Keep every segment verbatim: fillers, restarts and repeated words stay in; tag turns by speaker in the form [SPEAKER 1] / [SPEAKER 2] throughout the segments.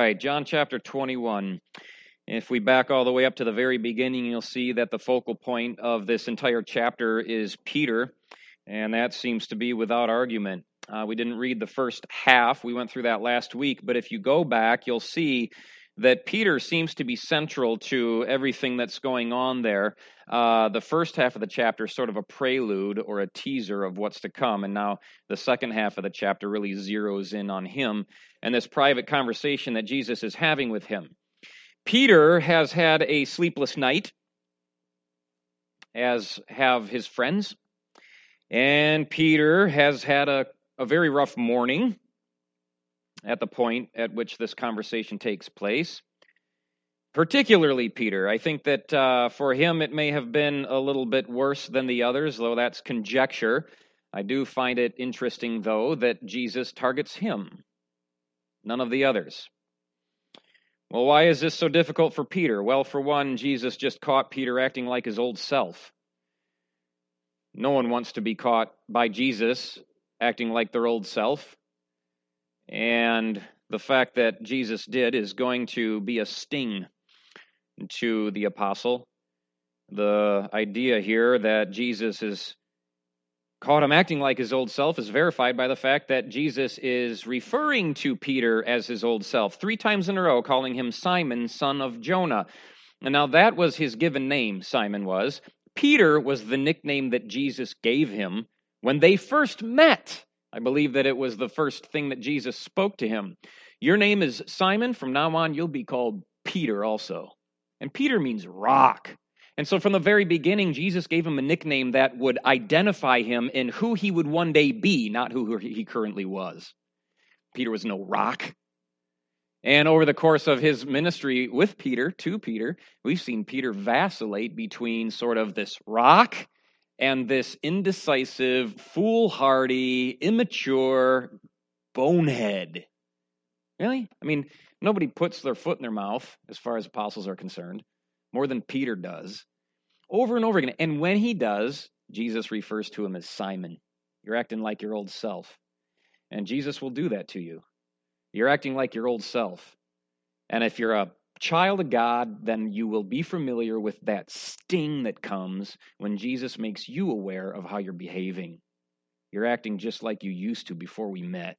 [SPEAKER 1] right, John chapter twenty-one. If we back all the way up to the very beginning, you'll see that the focal point of this entire chapter is Peter, and that seems to be without argument. Uh, we didn't read the first half. We went through that last week, but if you go back, you'll see that Peter seems to be central to everything that's going on there. Uh, the first half of the chapter is sort of a prelude or a teaser of what's to come, and now the second half of the chapter really zeroes in on him and this private conversation that Jesus is having with him. Peter has had a sleepless night, as have his friends, and Peter has had a, a very rough morning at the point at which this conversation takes place. Particularly Peter. I think that uh, for him it may have been a little bit worse than the others, though that's conjecture. I do find it interesting, though, that Jesus targets him, none of the others. Well, why is this so difficult for Peter? Well, for one, Jesus just caught Peter acting like his old self. No one wants to be caught by Jesus acting like their old self. And the fact that Jesus did is going to be a sting to the apostle. The idea here that Jesus is caught him acting like his old self is verified by the fact that Jesus is referring to Peter as his old self three times in a row, calling him Simon, son of Jonah. And now that was his given name, Simon was. Peter was the nickname that Jesus gave him when they first met. I believe that it was the first thing that Jesus spoke to him. Your name is Simon. From now on, you'll be called Peter also. And Peter means rock. And so from the very beginning, Jesus gave him a nickname that would identify him in who he would one day be, not who he currently was. Peter was no rock. And over the course of his ministry with Peter, to Peter, we've seen Peter vacillate between sort of this rock and this indecisive, foolhardy, immature bonehead. Really? I mean, nobody puts their foot in their mouth, as far as apostles are concerned, more than Peter does, over and over again. And when he does, Jesus refers to him as Simon. You're acting like your old self. And Jesus will do that to you. You're acting like your old self. And if you're a child of God, then you will be familiar with that sting that comes when Jesus makes you aware of how you're behaving. You're acting just like you used to before we met.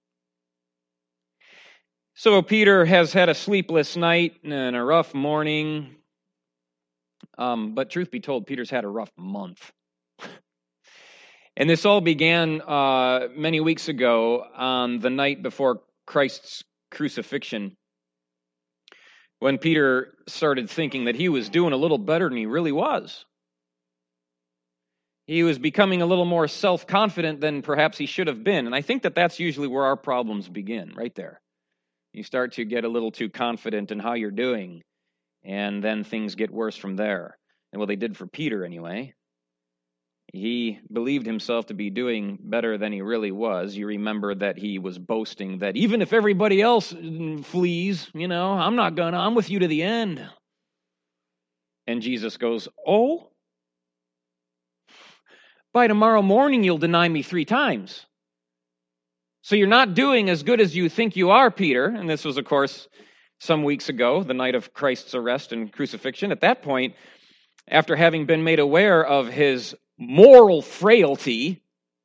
[SPEAKER 1] So Peter has had a sleepless night and a rough morning. Um, but truth be told, Peter's had a rough month. And this all began uh, many weeks ago on the night before Christ's crucifixion, when Peter started thinking that he was doing a little better than he really was. He was becoming a little more self-confident than perhaps he should have been. And I think that that's usually where our problems begin, right there. You start to get a little too confident in how you're doing, and then things get worse from there. And well, they did for Peter anyway. He believed himself to be doing better than he really was. You remember that he was boasting that even if everybody else flees, you know, I'm not gonna, I'm with you to the end. And Jesus goes, oh, by tomorrow morning you'll deny me three times. So you're not doing as good as you think you are, Peter. And this was, of course, some weeks ago, the night of Christ's arrest and crucifixion. At that point, after having been made aware of his moral frailty,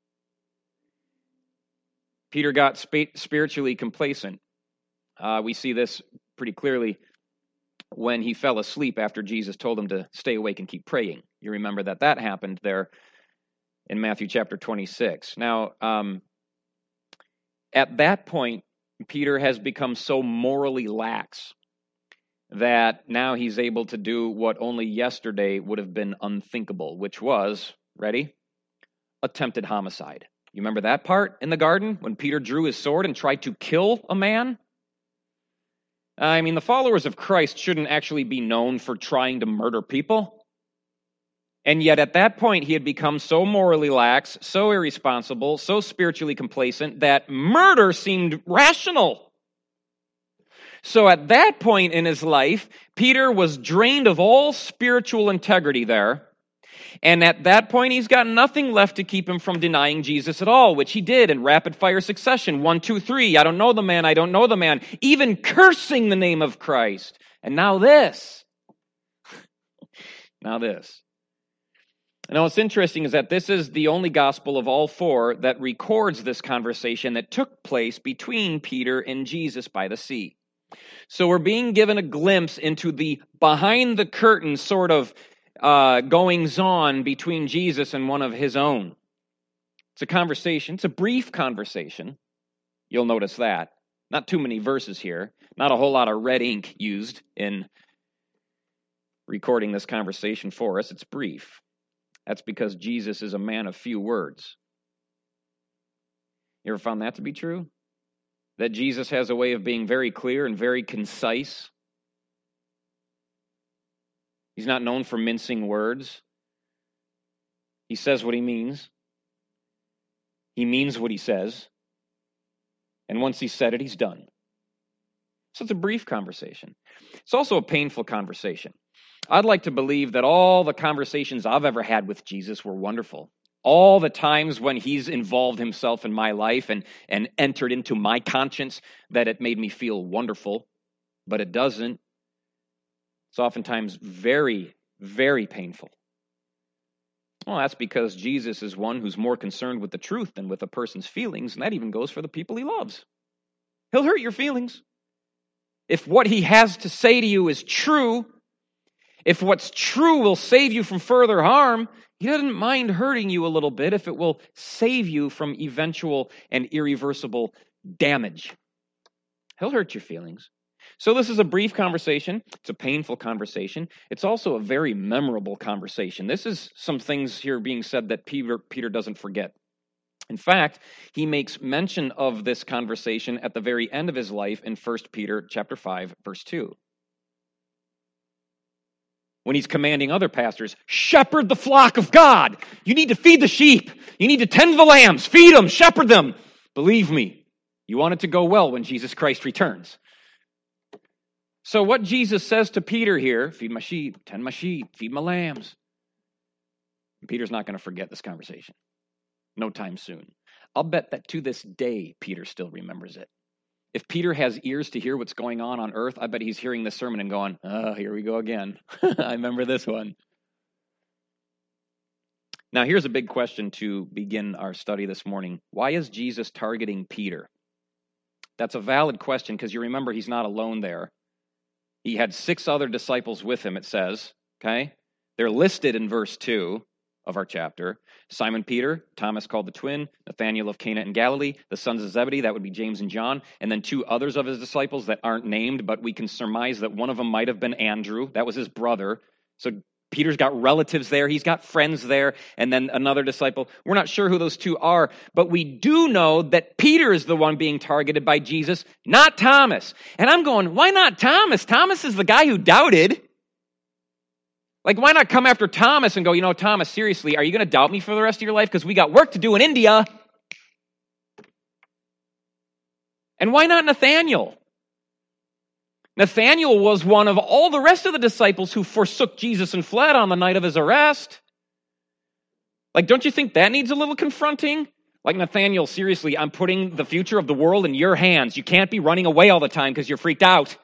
[SPEAKER 1] Peter got sp- spiritually complacent. Uh, we see this pretty clearly when he fell asleep after Jesus told him to stay awake and keep praying. You remember that that happened there in Matthew chapter twenty-six. Now, um, at that point, Peter has become so morally lax that now he's able to do what only yesterday would have been unthinkable, which was, ready? Attempted homicide. You remember that part in the garden when Peter drew his sword and tried to kill a man? I mean, the followers of Christ shouldn't actually be known for trying to murder people. And yet at that point, he had become so morally lax, so irresponsible, so spiritually complacent that murder seemed rational. So at that point in his life, Peter was drained of all spiritual integrity there. And at that point, he's got nothing left to keep him from denying Jesus at all, which he did in rapid fire succession. One, two, three. I don't know the man. I don't know the man. Even cursing the name of Christ. And now this. Now this. Now what's interesting is that this is the only gospel of all four that records this conversation that took place between Peter and Jesus by the sea. So we're being given a glimpse into the behind the curtain sort of uh, goings-on between Jesus and one of his own. It's a conversation. It's a brief conversation. You'll notice that. Not too many verses here. Not a whole lot of red ink used in recording this conversation for us. It's brief. That's because Jesus is a man of few words. You ever found that to be true? That Jesus has a way of being very clear and very concise? He's not known for mincing words. He says what he means. He means what he says. And once he's said it, he's done. So it's a brief conversation. It's also a painful conversation. I'd like to believe that all the conversations I've ever had with Jesus were wonderful. All the times when he's involved himself in my life and, and entered into my conscience, that it made me feel wonderful, but it doesn't. It's oftentimes very, very painful. Well, that's because Jesus is one who's more concerned with the truth than with a person's feelings, and that even goes for the people he loves. He'll hurt your feelings. If what he has to say to you is true, if what's true will save you from further harm, he doesn't mind hurting you a little bit if it will save you from eventual and irreversible damage. He'll hurt your feelings. So this is a brief conversation. It's a painful conversation. It's also a very memorable conversation. This is some things here being said that Peter, Peter doesn't forget. In fact, he makes mention of this conversation at the very end of his life in First Peter chapter five, verse two. When he's commanding other pastors, shepherd the flock of God. You need to feed the sheep. You need to tend the lambs. Feed them, shepherd them. Believe me, you want it to go well when Jesus Christ returns. So what Jesus says to Peter here, feed my sheep, tend my sheep, feed my lambs. Peter's not going to forget this conversation. No time soon. I'll bet that to this day, Peter still remembers it. If Peter has ears to hear what's going on on earth, I bet he's hearing this sermon and going, oh, here we go again. I remember this one. Now, here's a big question to begin our study this morning. Why is Jesus targeting Peter? That's a valid question because you remember he's not alone there. He had six other disciples with him, it says. Okay? They're listed in verse two of our chapter. Simon Peter, Thomas called the twin, Nathanael of Cana in Galilee, the sons of Zebedee, that would be James and John, and then two others of his disciples that aren't named, but we can surmise that one of them might have been Andrew. That was his brother. So Peter's got relatives there. He's got friends there. And then another disciple. We're not sure who those two are, but we do know that Peter is the one being targeted by Jesus, not Thomas. And I'm going, why not Thomas? Thomas is the guy who doubted. Like, why not come after Thomas and go, you know, Thomas, seriously, are you going to doubt me for the rest of your life? Because we got work to do in India. And why not Nathanael? Nathanael was one of all the rest of the disciples who forsook Jesus and fled on the night of his arrest. Like, don't you think that needs a little confronting? Like, Nathanael, seriously, I'm putting the future of the world in your hands. You can't be running away all the time because you're freaked out.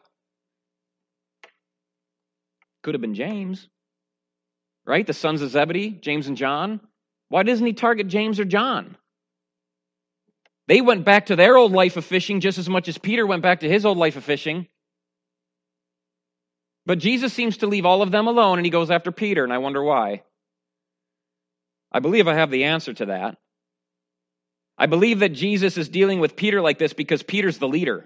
[SPEAKER 1] Could have been James. Right? The sons of Zebedee, James and John. Why doesn't he target James or John? They went back to their old life of fishing just as much as Peter went back to his old life of fishing. But Jesus seems to leave all of them alone, and he goes after Peter, and I wonder why. I believe I have the answer to that. I believe that Jesus is dealing with Peter like this because Peter's the leader.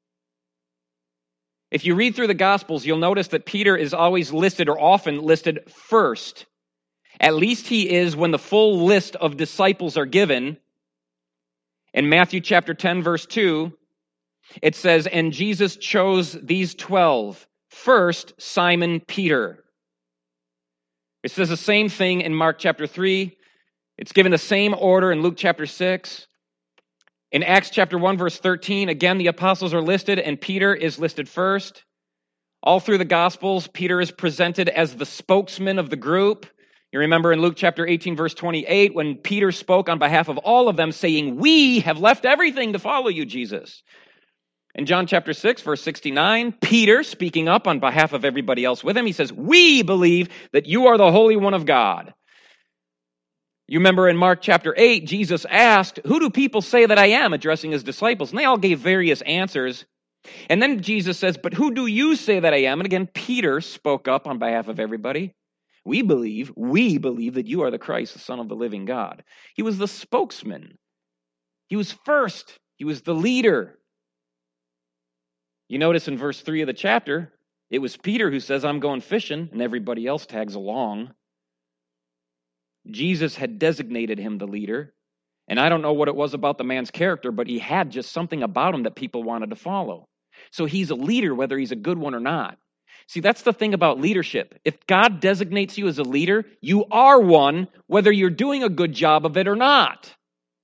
[SPEAKER 1] If you read through the Gospels, you'll notice that Peter is always listed or often listed first. At least he is when the full list of disciples are given. In Matthew chapter ten, verse two, it says, and Jesus chose these twelve. First, Simon Peter. It says the same thing in Mark chapter three. It's given the same order in Luke chapter six. In Acts chapter one, verse thirteen, again, the apostles are listed and Peter is listed first. All through the Gospels, Peter is presented as the spokesman of the group. You remember in Luke chapter eighteen, verse twenty-eight, when Peter spoke on behalf of all of them, saying, "We have left everything to follow you, Jesus." In John chapter six, verse sixty-nine, Peter, speaking up on behalf of everybody else with him, he says, "We believe that you are the Holy One of God." You remember in Mark chapter eight, Jesus asked, "Who do people say that I am?" addressing his disciples. And they all gave various answers. And then Jesus says, "But who do you say that I am?" And again, Peter spoke up on behalf of everybody. We believe, we believe that you are the Christ, the Son of the living God. He was the spokesman. He was first. He was the leader. You notice in verse three of the chapter, it was Peter who says, "I'm going fishing," and everybody else tags along. Jesus had designated him the leader. And I don't know what it was about the man's character, but he had just something about him that people wanted to follow. So he's a leader, whether he's a good one or not. See, that's the thing about leadership. If God designates you as a leader, you are one, whether you're doing a good job of it or not.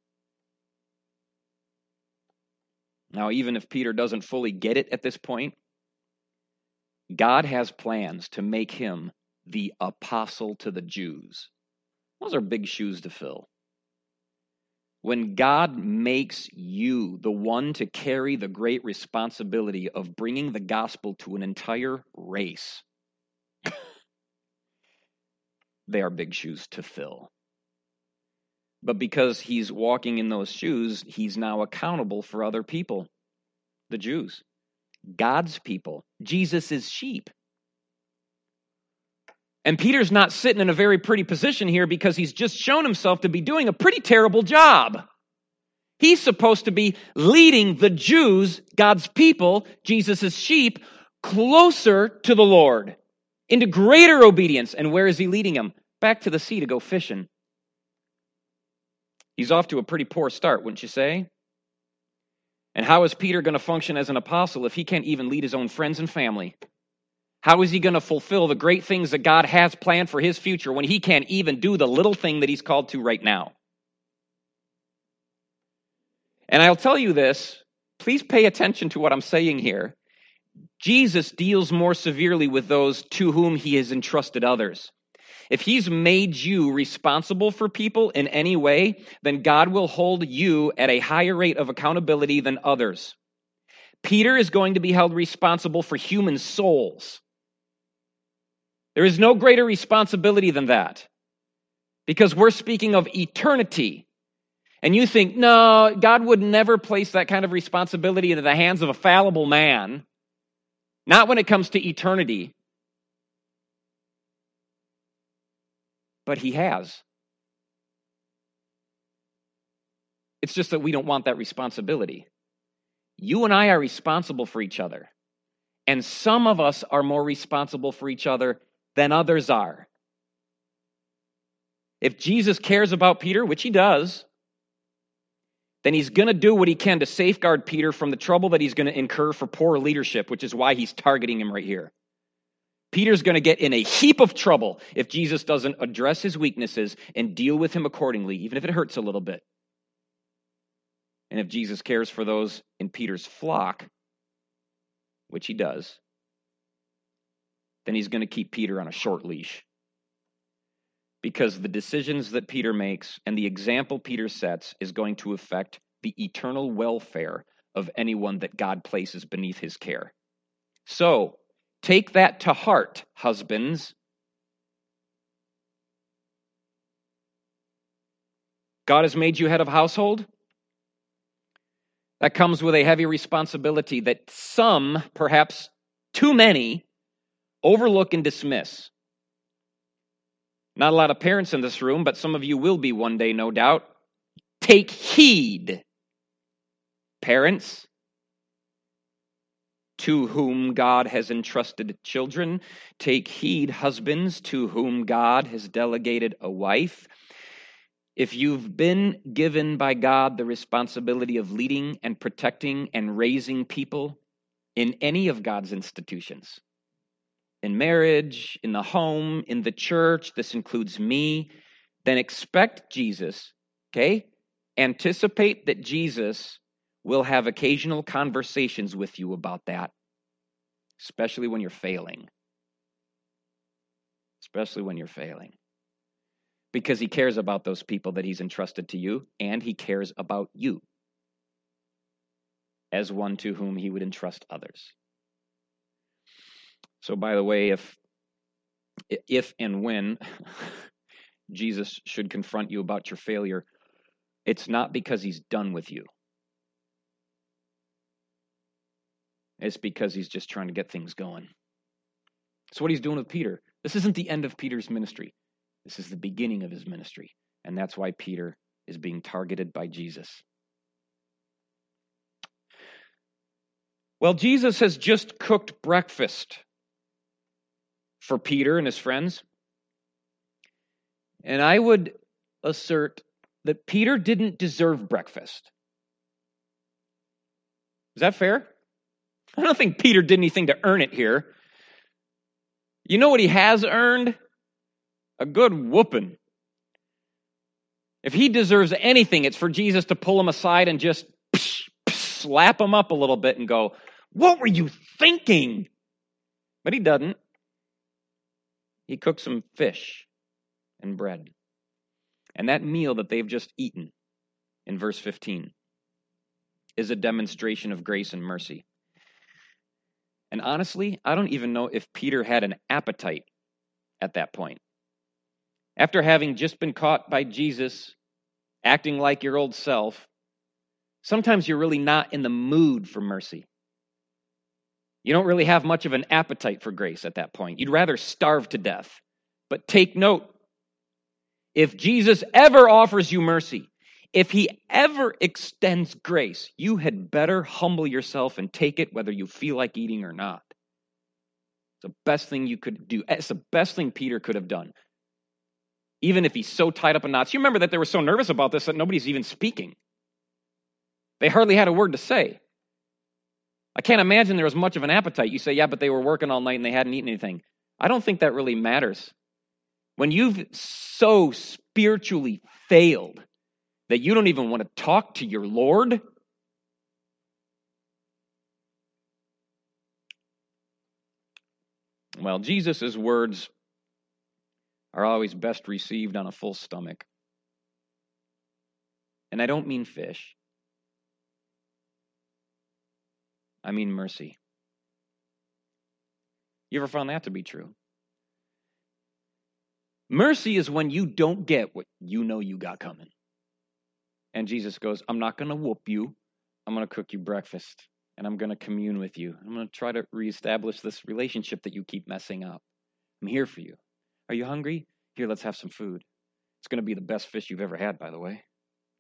[SPEAKER 1] Now, even if Peter doesn't fully get it at this point, God has plans to make him the apostle to the Jews. Those are big shoes to fill. When God makes you the one to carry the great responsibility of bringing the gospel to an entire race, they are big shoes to fill. But because he's walking in those shoes, he's now accountable for other people, the Jews, God's people, Jesus' sheep. And Peter's not sitting in a very pretty position here because he's just shown himself to be doing a pretty terrible job. He's supposed to be leading the Jews, God's people, Jesus' sheep, closer to the Lord, into greater obedience. And where is he leading them? Back to the sea to go fishing. He's off to a pretty poor start, wouldn't you say? And how is Peter going to function as an apostle if he can't even lead his own friends and family? How is he going to fulfill the great things that God has planned for his future when he can't even do the little thing that he's called to right now? And I'll tell you this, please pay attention to what I'm saying here. Jesus deals more severely with those to whom he has entrusted others. If he's made you responsible for people in any way, then God will hold you at a higher rate of accountability than others. Peter is going to be held responsible for human souls. There is no greater responsibility than that, because we're speaking of eternity. And you think, no, God would never place that kind of responsibility into the hands of a fallible man. Not when it comes to eternity. But he has. It's just that we don't want that responsibility. You and I are responsible for each other. And some of us are more responsible for each other than others are. If Jesus cares about Peter, which he does, then he's going to do what he can to safeguard Peter from the trouble that he's going to incur for poor leadership, which is why he's targeting him right here. Peter's going to get in a heap of trouble if Jesus doesn't address his weaknesses and deal with him accordingly, even if it hurts a little bit. And if Jesus cares for those in Peter's flock, which he does, then he's going to keep Peter on a short leash. Because the decisions that Peter makes and the example Peter sets is going to affect the eternal welfare of anyone that God places beneath his care. So, take that to heart, husbands. God has made you head of household. That comes with a heavy responsibility that some, perhaps too many, overlook and dismiss. Not a lot of parents in this room, but some of you will be one day, no doubt. Take heed, parents, to whom God has entrusted children. Take heed, husbands, to whom God has delegated a wife. If you've been given by God the responsibility of leading and protecting and raising people in any of God's institutions, in marriage, in the home, in the church, this includes me, then expect Jesus, okay? Anticipate that Jesus will have occasional conversations with you about that, especially when you're failing. Especially when you're failing. because he cares about those people that he's entrusted to you, and he cares about you as one to whom he would entrust others. So, by the way, if if and when Jesus should confront you about your failure, it's not because he's done with you. It's because he's just trying to get things going. That's what he's doing with Peter. This isn't the end of Peter's ministry. This is the beginning of his ministry. And that's why Peter is being targeted by Jesus. Well, Jesus has just cooked breakfast for Peter and his friends. And I would assert that Peter didn't deserve breakfast. Is that fair? I don't think Peter did anything to earn it here. You know what he has earned? A good whooping. If he deserves anything, it's for Jesus to pull him aside and just psh, psh, slap him up a little bit and go, "What were you thinking?" But he doesn't. He cooks some fish and bread. And that meal that they've just eaten in verse fifteen is a demonstration of grace and mercy. And honestly, I don't even know if Peter had an appetite at that point. After having just been caught by Jesus acting like your old self, sometimes you're really not in the mood for mercy. You don't really have much of an appetite for grace at that point. You'd rather starve to death. But take note, if Jesus ever offers you mercy, if he ever extends grace, you had better humble yourself and take it whether you feel like eating or not. It's the best thing you could do. It's the best thing Peter could have done. Even if he's so tied up in knots. You remember that they were so nervous about this that nobody's even speaking. They hardly had a word to say. I can't imagine there was much of an appetite. You say, yeah, but they were working all night and they hadn't eaten anything. I don't think that really matters. When you've so spiritually failed that you don't even want to talk to your Lord, well, Jesus' words are always best received on a full stomach. And I don't mean fish. I mean mercy. You ever found that to be true? Mercy is when you don't get what you know you got coming. And Jesus goes, I'm not going to whoop you. I'm going to cook you breakfast. And I'm going to commune with you. I'm going to try to reestablish this relationship that you keep messing up. I'm here for you. Are you hungry? Here, let's have some food. It's going to be the best fish you've ever had, by the way.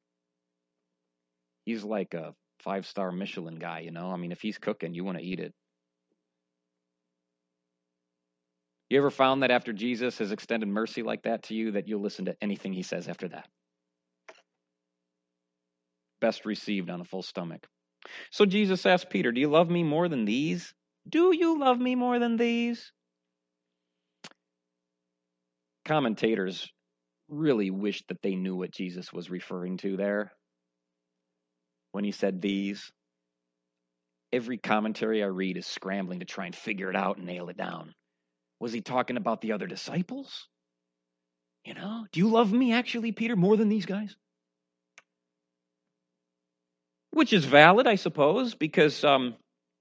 [SPEAKER 1] He's like a five-star Michelin guy, you know? I mean, if he's cooking, you want to eat it. You ever found that after Jesus has extended mercy like that to you, that you'll listen to anything he says after that? Best received on a full stomach. So Jesus asked Peter, do you love me more than these? Do you love me more than these? Commentators really wished that they knew what Jesus was referring to there when he said these. Every commentary I read is scrambling to try and figure it out and nail it down. Was he talking about the other disciples? You know, do you love me actually, Peter, more than these guys? Which is valid, I suppose, because um,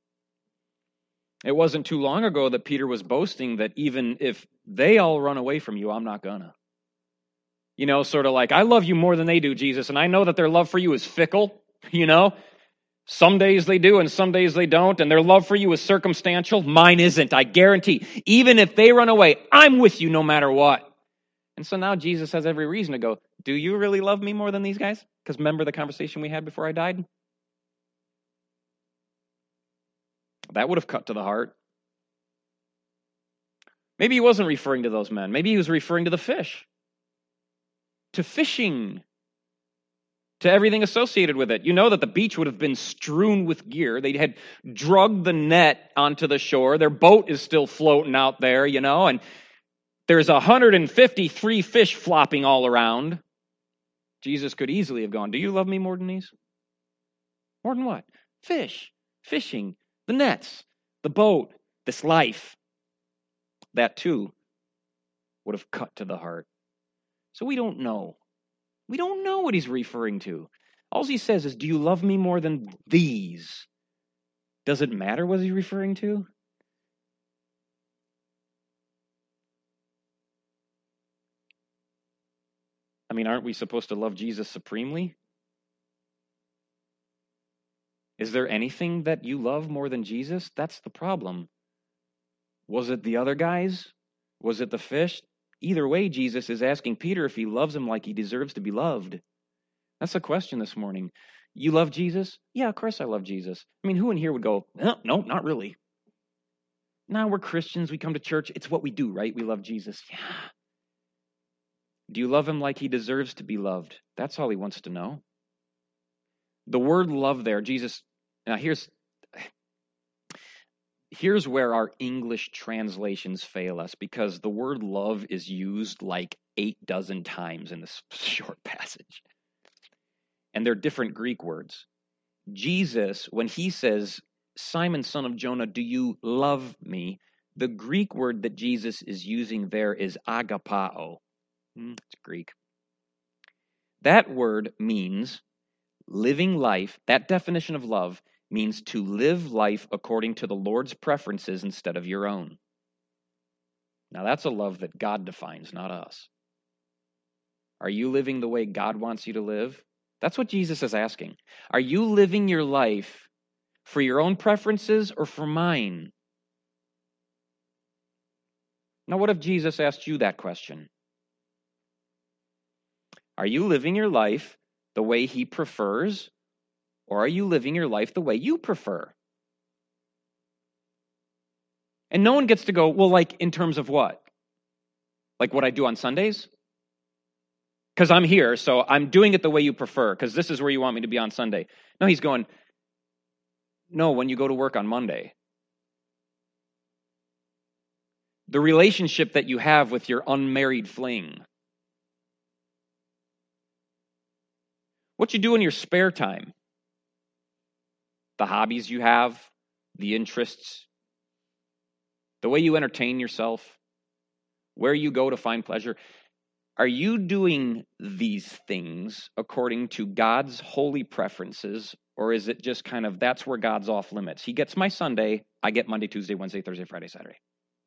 [SPEAKER 1] it wasn't too long ago that Peter was boasting that even if they all run away from you, I'm not gonna. You know, sort of like, I love you more than they do, Jesus, and I know that their love for you is fickle, you know. Some days they do and some days they don't, and their love for you is circumstantial. Mine isn't, I guarantee. Even if they run away, I'm with you no matter what. And so now Jesus has every reason to go, do you really love me more than these guys? Because remember the conversation we had before I died? That would have cut to the heart. Maybe he wasn't referring to those men. Maybe he was referring to the fish, to fishing, to everything associated with it. You know that the beach would have been strewn with gear. They had drugged the net onto the shore. Their boat is still floating out there, you know, and there's one hundred fifty-three fish flopping all around. Jesus could easily have gone, do you love me more than these? More than what? Fish, fishing, the nets, the boat, this life. That too would have cut to the heart. So we don't know. We don't know what he's referring to. All he says is, do you love me more than these? Does it matter what he's referring to? I mean, aren't we supposed to love Jesus supremely? Is there anything that you love more than Jesus? That's the problem. Was it the other guys? Was it the fish? Either way, Jesus is asking Peter if he loves him like he deserves to be loved. That's the question this morning. You love Jesus? Yeah, of course I love Jesus. I mean, who in here would go, no, no, not really. Now we're Christians. We come to church. It's what we do, right? We love Jesus. Yeah. Do you love him like he deserves to be loved? That's all he wants to know. The word love there, Jesus, now here's, here's where our English translations fail us, because the word love is used like eight dozen times in this short passage. And they're different Greek words. Jesus, when he says, Simon, son of Jonah, do you love me? The Greek word that Jesus is using there is agapao. It's Greek. That word means living life. That definition of love means to live life according to the Lord's preferences instead of your own. Now that's a love that God defines, not us. Are you living the way God wants you to live? That's what Jesus is asking. Are you living your life for your own preferences or for mine? Now, what if Jesus asked you that question? Are you living your life the way he prefers, or are you living your life the way you prefer? And no one gets to go, well, like in terms of what? Like what I do on Sundays? Because I'm here, so I'm doing it the way you prefer, because this is where you want me to be on Sunday. No, he's going, no, when you go to work on Monday. The relationship that you have with your unmarried fling. What you do in your spare time. The hobbies you have, the interests, the way you entertain yourself, where you go to find pleasure. Are you doing these things according to God's holy preferences, or is it just kind of, that's where God's off limits? He gets my Sunday, I get Monday, Tuesday, Wednesday, Thursday, Friday, Saturday.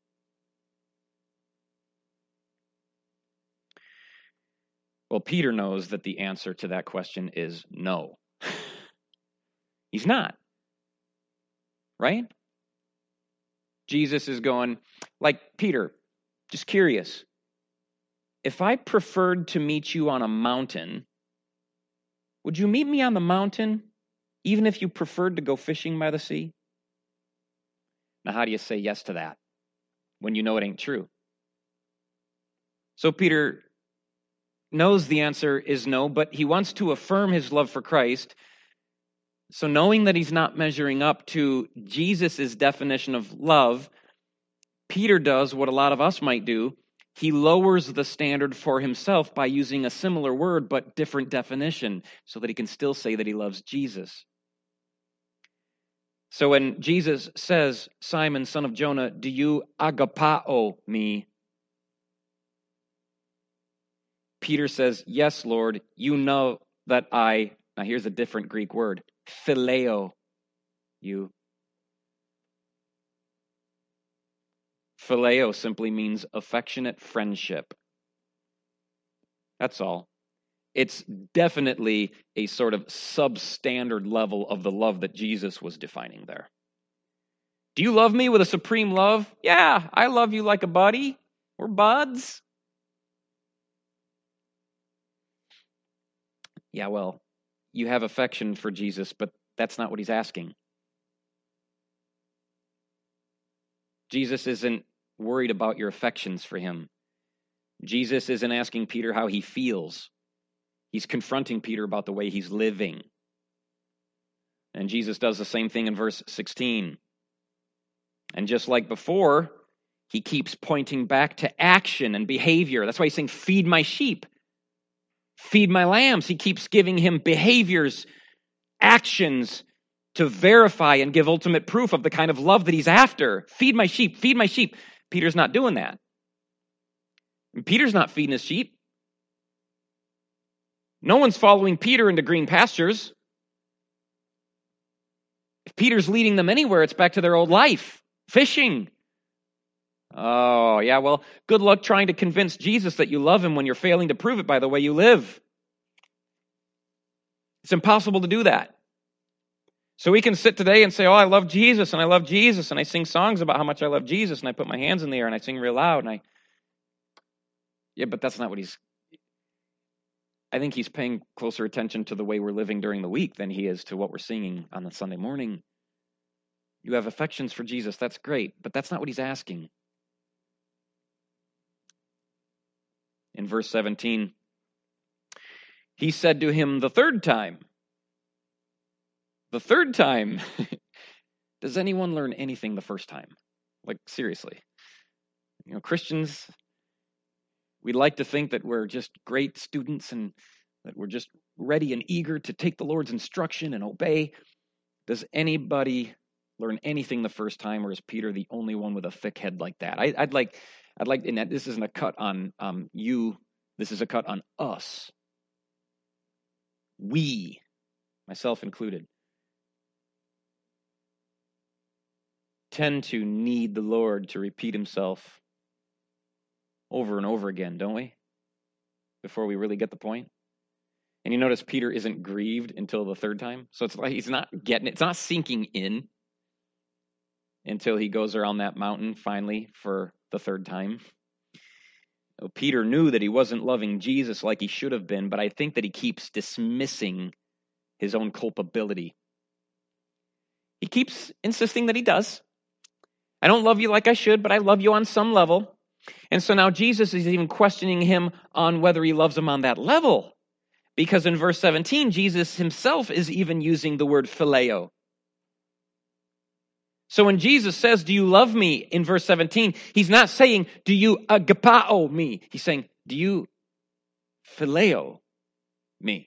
[SPEAKER 1] Well, Peter knows that the answer to that question is no. He's not. Right? Jesus is going, like, Peter, just curious. If I preferred to meet you on a mountain, would you meet me on the mountain, even if you preferred to go fishing by the sea? Now, how do you say yes to that when you know it ain't true? So Peter knows the answer is no, but he wants to affirm his love for Christ. So knowing that he's not measuring up to Jesus' definition of love, Peter does what a lot of us might do. He lowers the standard for himself by using a similar word but different definition so that he can still say that he loves Jesus. So when Jesus says, Simon, son of Jonah, do you agapao me? Peter says, yes, Lord, you know that I, now here's a different Greek word, phileo you. Phileo simply means affectionate friendship. That's all. It's definitely a sort of substandard level of the love that Jesus was defining there. Do you love me with a supreme love? Yeah, I love you like a buddy. We're buds. Yeah, well, you have affection for Jesus, but that's not what he's asking. Jesus isn't worried about your affections for him. Jesus isn't asking Peter how he feels. He's confronting Peter about the way he's living. And Jesus does the same thing in verse sixteen. And just like before, he keeps pointing back to action and behavior. That's why he's saying, feed my sheep. Feed my lambs. He keeps giving him behaviors, actions to verify and give ultimate proof of the kind of love that he's after. Feed my sheep, feed my sheep. Peter's not doing that. Peter's not feeding his sheep. No one's following Peter into green pastures. If Peter's leading them anywhere, it's back to their old life, fishing. Oh, yeah, well, good luck trying to convince Jesus that you love him when you're failing to prove it by the way you live. It's impossible to do that. So we can sit today and say, oh, I love Jesus, and I love Jesus, and I sing songs about how much I love Jesus, and I put my hands in the air, and I sing real loud, and I... Yeah, but that's not what he's... I think he's paying closer attention to the way we're living during the week than he is to what we're singing on the Sunday morning. You have affections for Jesus, that's great, but that's not what he's asking. In verse seventeen, he said to him the third time, the third time, does anyone learn anything the first time? Like, seriously. You know, Christians, we like to think that we're just great students and that we're just ready and eager to take the Lord's instruction and obey. Does anybody learn anything the first time, or is Peter the only one with a thick head like that? I, I'd like, I'd like, and that this isn't a cut on um, you. This is a cut on us. We, myself included, tend to need the Lord to repeat himself over and over again, don't we? Before we really get the point. And you notice Peter isn't grieved until the third time. So it's like he's not getting it. It's not sinking in until he goes around that mountain finally for the third time. Well, Peter knew that he wasn't loving Jesus like he should have been, but I think that he keeps dismissing his own culpability. He keeps insisting that he does. I don't love you like I should, but I love you on some level. And so now Jesus is even questioning him on whether he loves him on that level. Because in verse seventeen, Jesus himself is even using the word phileo. So when Jesus says, do you love me, in verse seventeen, he's not saying, do you agapao me? He's saying, do you phileo me?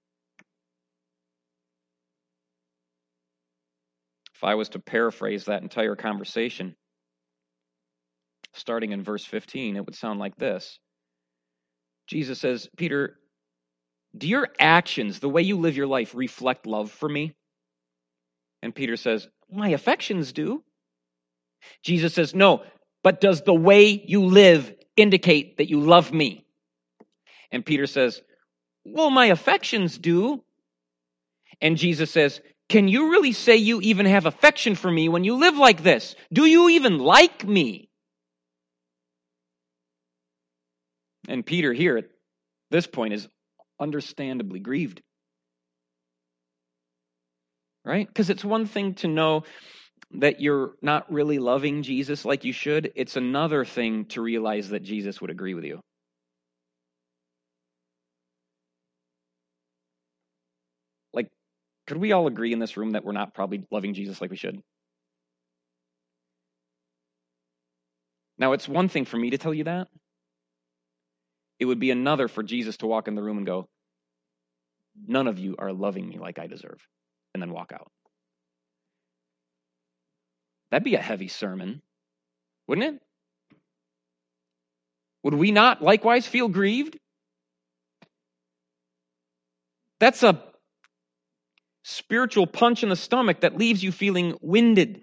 [SPEAKER 1] If I was to paraphrase that entire conversation, starting in verse fifteen, it would sound like this. Jesus says, Peter, do your actions, the way you live your life, reflect love for me? And Peter says, my affections do. Jesus says, no, but does the way you live indicate that you love me? And Peter says, well, my affections do. And Jesus says, can you really say you even have affection for me when you live like this? Do you even like me? And Peter here at this point is understandably grieved. Right? Because it's one thing to know that you're not really loving Jesus like you should. It's another thing to realize that Jesus would agree with you. Like, could we all agree in this room that we're not probably loving Jesus like we should? Now, it's one thing for me to tell you that. It would be another for Jesus to walk in the room and go, none of you are loving me like I deserve, and then walk out. That'd be a heavy sermon, wouldn't it? Would we not likewise feel grieved? That's a spiritual punch in the stomach that leaves you feeling winded.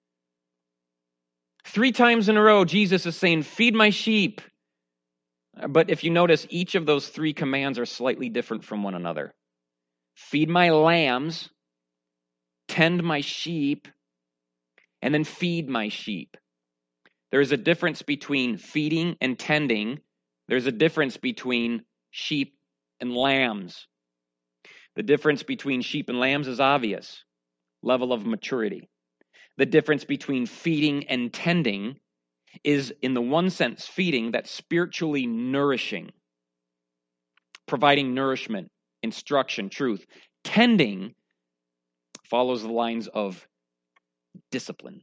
[SPEAKER 1] Three times in a row, Jesus is saying, feed my sheep. But if you notice, each of those three commands are slightly different from one another. Feed my lambs, tend my sheep, and then feed my sheep. There's a difference between feeding and tending. There's a difference between sheep and lambs. The difference between sheep and lambs is obvious. Level of maturity. The difference between feeding and tending is, in the one sense, feeding that's spiritually nourishing, providing nourishment, instruction, truth. Tending follows the lines of discipline.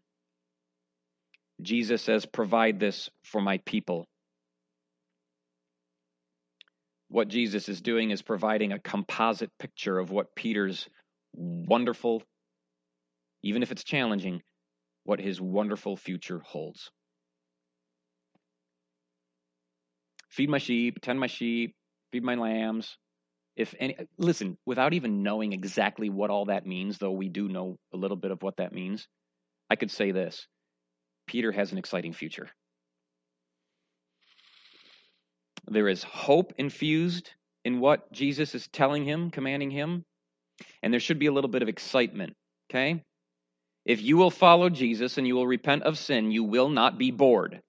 [SPEAKER 1] Jesus says, provide this for my people. What Jesus is doing is providing a composite picture of what Peter's wonderful, even if it's challenging, what his wonderful future holds. Feed my sheep, tend my sheep, feed my lambs. if any, listen, without even knowing exactly what all that means, though we do know a little bit of what that means, I could say this. Peter has an exciting future. There is hope infused in what Jesus is telling him, commanding him, and there should be a little bit of excitement, okay? If you will follow Jesus and you will repent of sin, you will not be bored.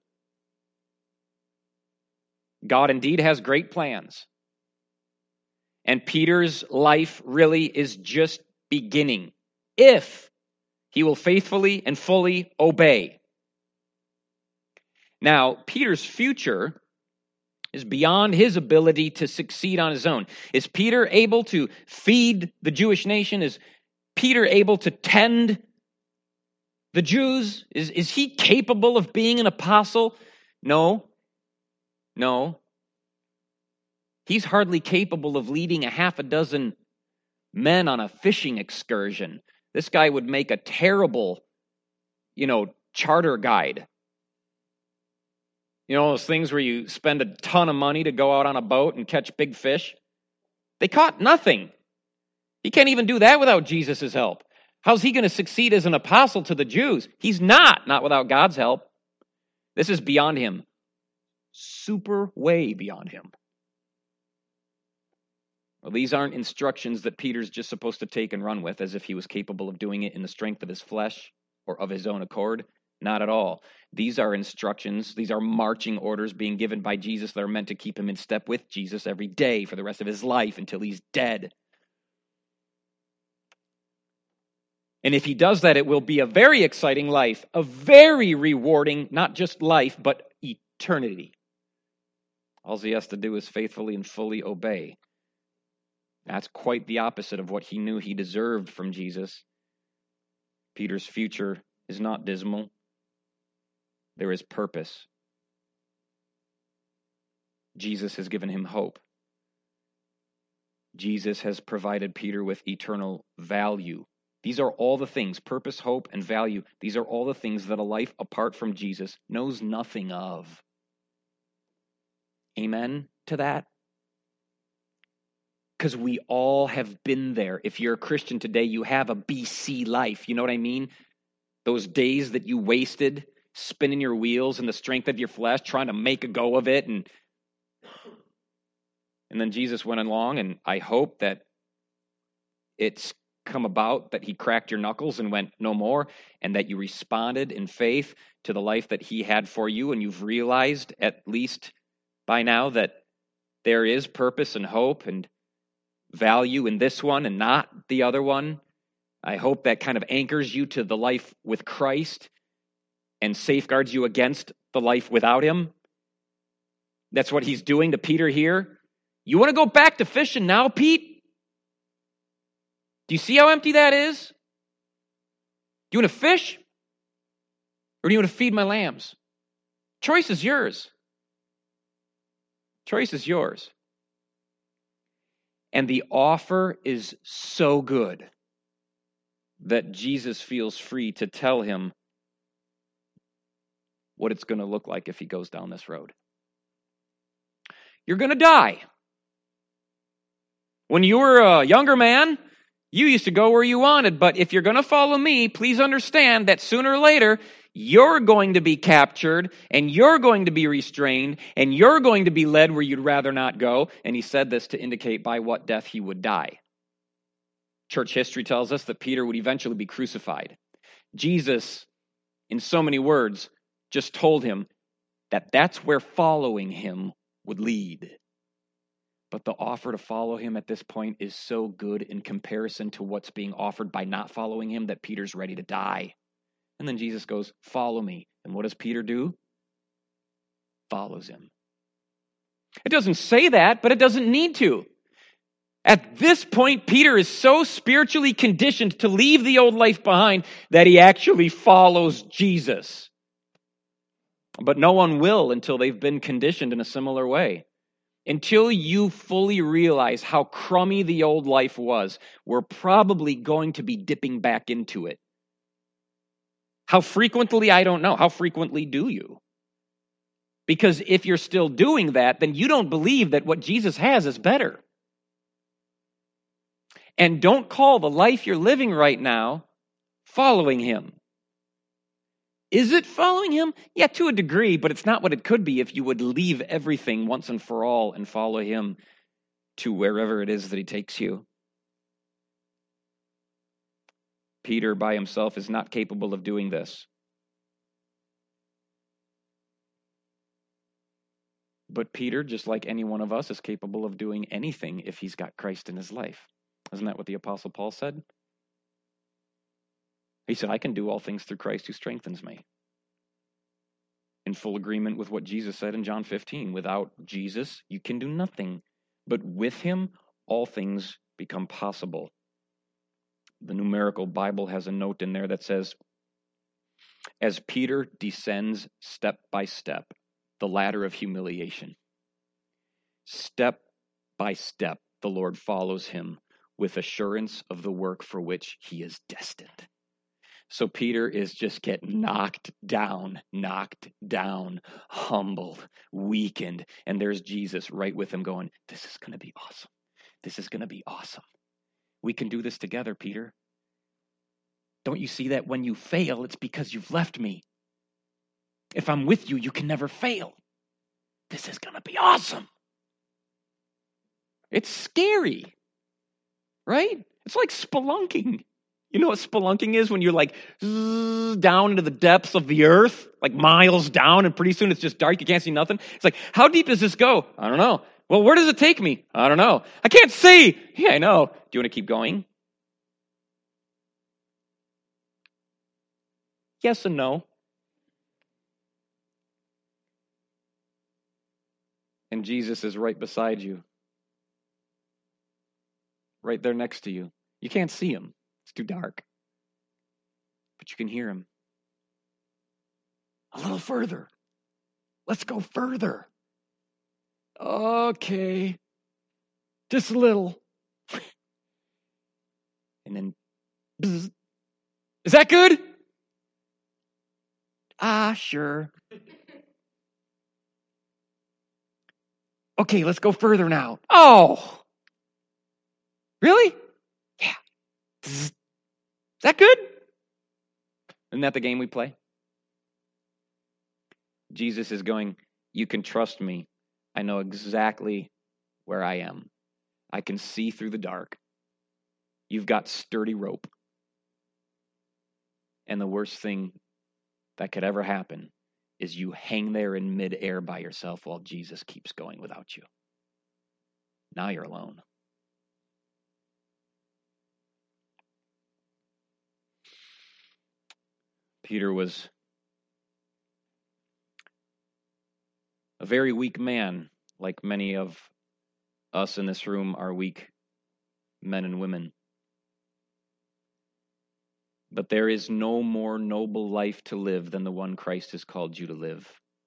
[SPEAKER 1] God indeed has great plans. And Peter's life really is just beginning, if he will faithfully and fully obey. Now, Peter's future is beyond his ability to succeed on his own. Is Peter able to feed the Jewish nation? Is Peter able to tend the Jews? Is, is he capable of being an apostle? No. No. He's hardly capable of leading a half a dozen men on a fishing excursion. This guy would make a terrible, you know, charter guide. You know, those things where you spend a ton of money to go out on a boat and catch big fish? They caught nothing. He can't even do that without Jesus' help. How's he going to succeed as an apostle to the Jews? He's not, not without God's help. This is beyond him. Super way beyond him. Well, these aren't instructions that Peter's just supposed to take and run with as if he was capable of doing it in the strength of his flesh or of his own accord. Not at all. These are instructions. These are marching orders being given by Jesus that are meant to keep him in step with Jesus every day for the rest of his life until he's dead. And if he does that, it will be a very exciting life, a very rewarding, not just life, but eternity. All he has to do is faithfully and fully obey. That's quite the opposite of what he knew he deserved from Jesus. Peter's future is not dismal. There is purpose. Jesus has given him hope. Jesus has provided Peter with eternal value. These are all the things, purpose, hope, and value. These are all the things that a life apart from Jesus knows nothing of. Amen to that? Because we all have been there. If you're a Christian today, you have a B C life. You know what I mean? Those days that you wasted spinning your wheels in the strength of your flesh, trying to make a go of it. And, and then Jesus went along, and I hope that it's come about that he cracked your knuckles and went no more, and that you responded in faith to the life that he had for you, and you've realized at least by now that there is purpose and hope and value in this one and not the other one. I hope that kind of anchors you to the life with Christ and safeguards you against the life without him. That's what he's doing to Peter here. You want to go back to fishing now, Pete? Do you see how empty that is? Do you want to fish? Or do you want to feed my lambs? Choice is yours. Choice is yours. And the offer is so good that Jesus feels free to tell him what it's going to look like if he goes down this road. You're going to die. When you were a younger man, you used to go where you wanted, but if you're going to follow me, please understand that sooner or later, you're going to be captured, and you're going to be restrained, and you're going to be led where you'd rather not go. And he said this to indicate by what death he would die. Church history tells us that Peter would eventually be crucified. Jesus, in so many words, just told him that that's where following him would lead. But the offer to follow him at this point is so good in comparison to what's being offered by not following him that Peter's ready to die. And then Jesus goes, follow me. And what does Peter do? Follows him. It doesn't say that, but it doesn't need to. At this point, Peter is so spiritually conditioned to leave the old life behind that he actually follows Jesus. But no one will until they've been conditioned in a similar way. Until you fully realize how crummy the old life was, we're probably going to be dipping back into it. How frequently, I don't know. How frequently do you? Because if you're still doing that, then you don't believe that what Jesus has is better. And don't call the life you're living right now following him. Is it following him? Yeah, to a degree, but it's not what it could be if you would leave everything once and for all and follow him to wherever it is that he takes you. Peter by himself is not capable of doing this. But Peter, just like any one of us, is capable of doing anything if he's got Christ in his life. Isn't that what the Apostle Paul said? He said, I can do all things through Christ who strengthens me. In full agreement with what Jesus said in John fifteen. Without Jesus, you can do nothing. But with him, all things become possible. The Numerical Bible has a note in there that says, as Peter descends step by step, the ladder of humiliation, step by step, the Lord follows him with assurance of the work for which he is destined. So Peter is just getting knocked down, knocked down, humbled, weakened. And there's Jesus right with him going, this is going to be awesome. This is going to be awesome. We can do this together, Peter. Don't you see that when you fail, it's because you've left me. If I'm with you, you can never fail. This is going to be awesome. It's scary, right? It's like spelunking. You know what spelunking is? When you're like zzz, down into the depths of the earth, like miles down, and pretty soon it's just dark. You can't see nothing. It's like, how deep does this go? I don't know. Well, where does it take me? I don't know. I can't see. Yeah, I know. Do you want to keep going? Yes and no. And Jesus is right beside you. Right there next to you. You can't see him. It's too dark. But you can hear him. A little further. Let's go further. Okay. Just a little. And then, bzz. Is that good? Ah, sure. Okay, let's go further now. Oh. Really? Yeah. Bzz. Is that good? Isn't that the game we play? Jesus is going, you can trust me. I know exactly where I am. I can see through the dark. You've got sturdy rope. And the worst thing that could ever happen is you hang there in midair by yourself while Jesus keeps going without you. Now you're alone. Peter was a very weak man, like many of us in this room are weak men and women. But there is no more noble life to live than the one Christ has called you to live.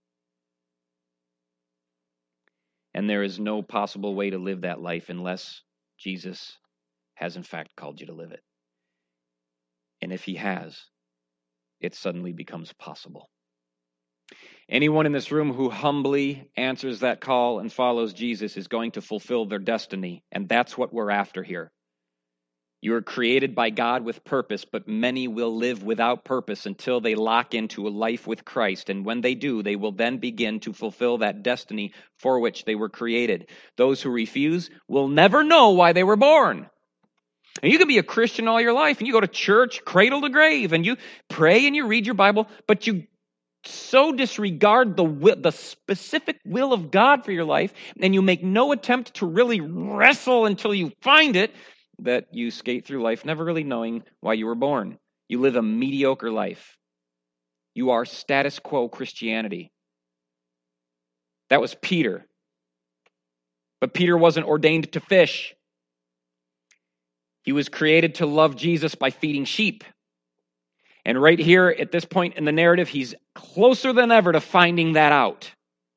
[SPEAKER 1] And there is no possible way to live that life unless Jesus has in fact called you to live it. And if he has, it suddenly becomes possible. Anyone in this room who humbly answers that call and follows Jesus is going to fulfill their destiny. And that's what we're after here. You are created by God with purpose, but many will live without purpose until they lock into a life with Christ. And when they do, they will then begin to fulfill that destiny for which they were created. Those who refuse will never know why they were born. And you can be a Christian all your life, and you go to church, cradle to grave, and you pray and you read your Bible, but you so disregard the will, the specific will of God for your life, and you make no attempt to really wrestle until you find it, that you skate through life never really knowing why you were born. You live a mediocre life. You are status quo Christianity. That was Peter. But Peter wasn't ordained to fish. He was created to love Jesus by feeding sheep. And right here at this point in the narrative, he's closer than ever to finding that out.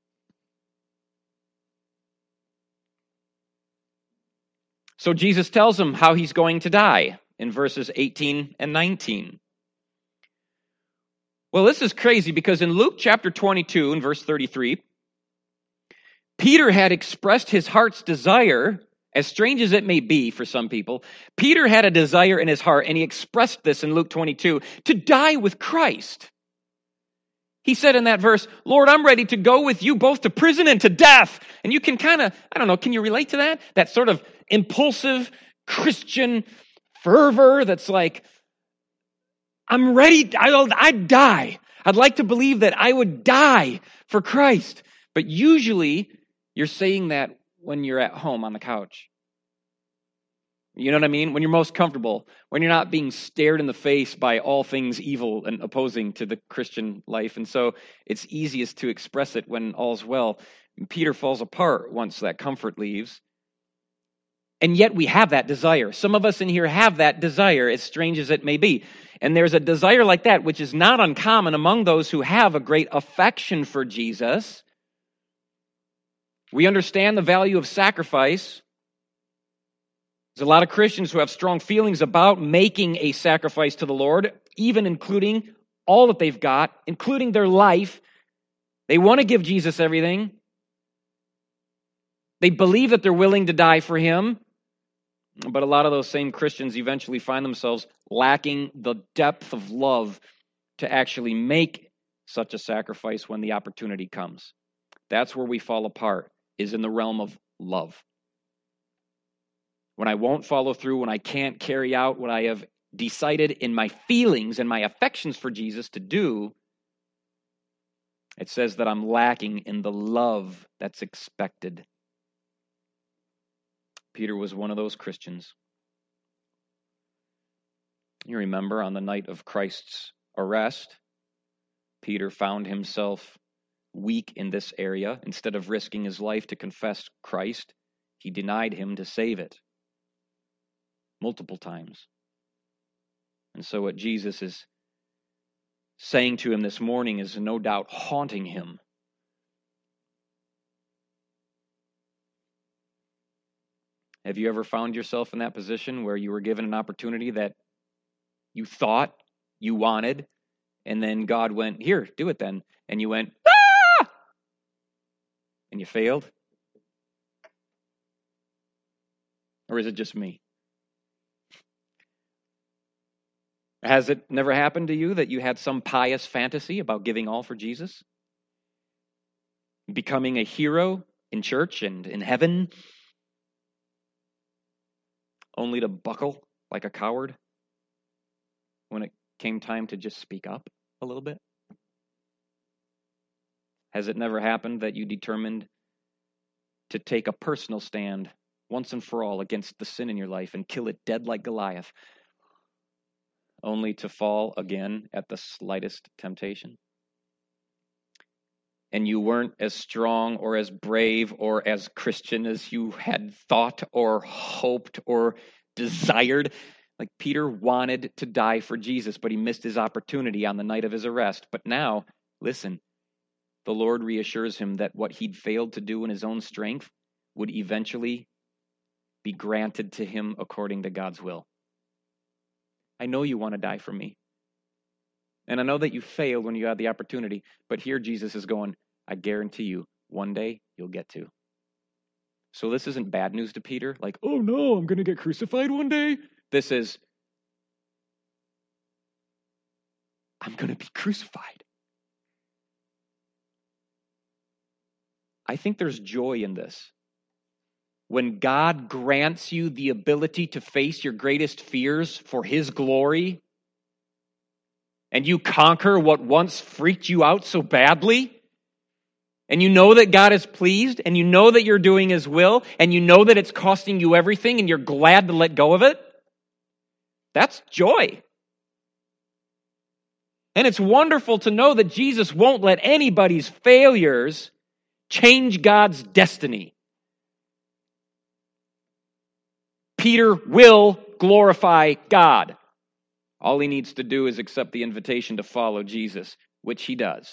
[SPEAKER 1] So Jesus tells him how he's going to die in verses eighteen and nineteen. Well, this is crazy because in Luke chapter twenty-two and verse thirty-three, Peter had expressed his heart's desire As strange as it may be for some people, Peter had a desire in his heart, and he expressed this in Luke twenty-two, to die with Christ. He said in that verse, Lord, I'm ready to go with you both to prison and to death. And you can kind of, I don't know, can you relate to that? That sort of impulsive Christian fervor that's like, I'm ready, I'll, I'd die. I'd like to believe that I would die for Christ. But usually, you're saying that when you're at home on the couch. You know what I mean? When you're most comfortable, when you're not being stared in the face by all things evil and opposing to the Christian life. And so it's easiest to express it when all's well. And Peter falls apart once that comfort leaves. And yet we have that desire. Some of us in here have that desire, as strange as it may be. And there's a desire like that, which is not uncommon among those who have a great affection for Jesus. We understand the value of sacrifice. There's a lot of Christians who have strong feelings about making a sacrifice to the Lord, even including all that they've got, including their life. They want to give Jesus everything. They believe that they're willing to die for him. But a lot of those same Christians eventually find themselves lacking the depth of love to actually make such a sacrifice when the opportunity comes. That's where we fall apart, is in the realm of love. When I won't follow through, when I can't carry out what I have decided in my feelings and my affections for Jesus to do, it says that I'm lacking in the love that's expected. Peter was one of those Christians. You remember on the night of Christ's arrest, Peter found himself weak in this area. Instead of risking his life to confess Christ, he denied him to save it multiple times. And so what Jesus is saying to him this morning is no doubt haunting him. Have you ever found yourself in that position where you were given an opportunity that you thought you wanted, and then God went, here, do it then. And you went, ah! And you failed? Or is it just me? Has it never happened to you that you had some pious fantasy about giving all for Jesus? Becoming a hero in church and in heaven, only to buckle like a coward when it came time to just speak up a little bit? Has it never happened that you determined to take a personal stand once and for all against the sin in your life and kill it dead like Goliath, only to fall again at the slightest temptation? And you weren't as strong or as brave or as Christian as you had thought or hoped or desired. Like Peter wanted to die for Jesus, but he missed his opportunity on the night of his arrest. But now, listen, the Lord reassures him that what he'd failed to do in his own strength would eventually be granted to him according to God's will. I know you want to die for me. And I know that you failed when you had the opportunity, but here Jesus is going, I guarantee you, one day you'll get to. So this isn't bad news to Peter, like, oh no, I'm going to get crucified one day. This is, I'm going to be crucified. I think there's joy in this. When God grants you the ability to face your greatest fears for his glory, and you conquer what once freaked you out so badly, and you know that God is pleased, and you know that you're doing his will, and you know that it's costing you everything, and you're glad to let go of it, that's joy. And it's wonderful to know that Jesus won't let anybody's failures change God's destiny. Peter will glorify God. All he needs to do is accept the invitation to follow Jesus, which he does.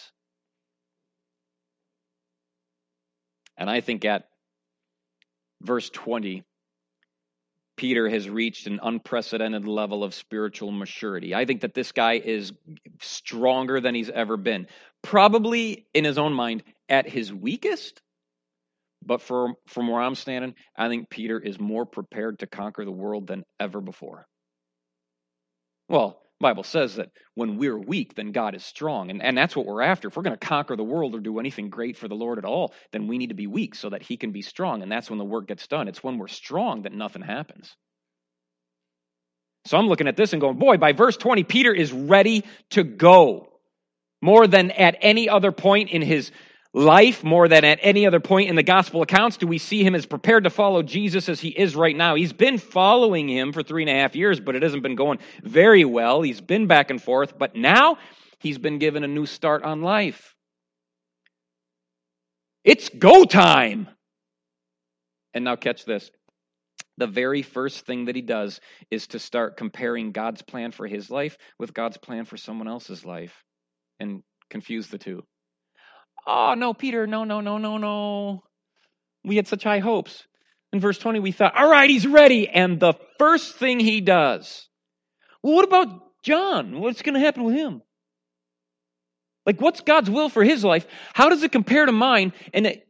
[SPEAKER 1] And I think at verse twenty, Peter has reached an unprecedented level of spiritual maturity. I think that this guy is stronger than he's ever been. Probably in his own mind at his weakest, But for, from where I'm standing, I think Peter is more prepared to conquer the world than ever before. Well, the Bible says that when we're weak, then God is strong. And, and that's what we're after. If we're going to conquer the world or do anything great for the Lord at all, then we need to be weak so that he can be strong. And that's when the work gets done. It's when we're strong that nothing happens. So I'm looking at this and going, boy, by verse twenty, Peter is ready to go. More than at any other point in his life, more than at any other point in the gospel accounts, do we see him as prepared to follow Jesus as he is right now. He's been following him for three and a half years, but it hasn't been going very well. He's been back and forth, but now he's been given a new start on life. It's go time. And now catch this. The very first thing that he does is to start comparing God's plan for his life with God's plan for someone else's life and confuse the two. Oh, no, Peter, no, no, no, no, no. We had such high hopes. In verse twenty, we thought, all right, he's ready. And the first thing he does, well, what about John? What's going to happen with him? Like, what's God's will for his life? How does it compare to mine? And it,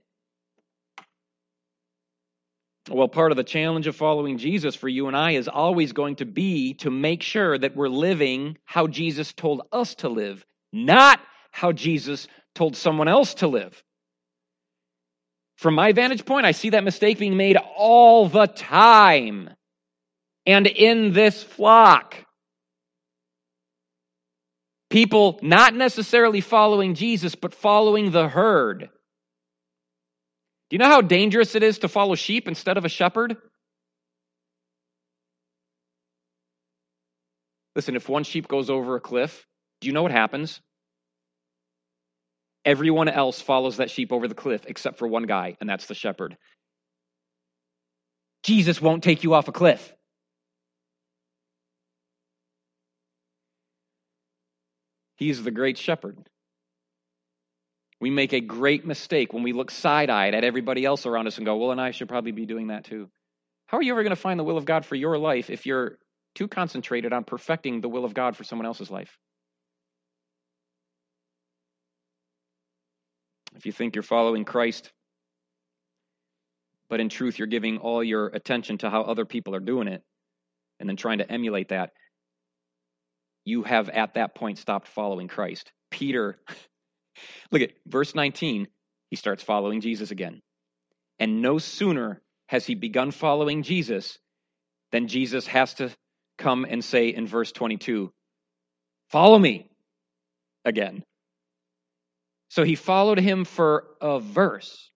[SPEAKER 1] well, part of the challenge of following Jesus for you and I is always going to be to make sure that we're living how Jesus told us to live, not how Jesus told someone else to live. From my vantage point, I see that mistake being made all the time. And in this flock, people not necessarily following Jesus, but following the herd. Do you know how dangerous it is to follow sheep instead of a shepherd? Listen, if one sheep goes over a cliff, do you know what happens? Everyone else follows that sheep over the cliff except for one guy, and that's the shepherd. Jesus won't take you off a cliff. He's the great shepherd. We make a great mistake when we look side-eyed at everybody else around us and go, well, and I should probably be doing that too. How are you ever going to find the will of God for your life if you're too concentrated on perfecting the will of God for someone else's life? If you think you're following Christ, but in truth you're giving all your attention to how other people are doing it, and then trying to emulate that, you have at that point stopped following Christ. Peter, look at verse nineteen, he starts following Jesus again. And no sooner has he begun following Jesus than Jesus has to come and say in verse twenty-two, follow me again. So he followed him for a verse.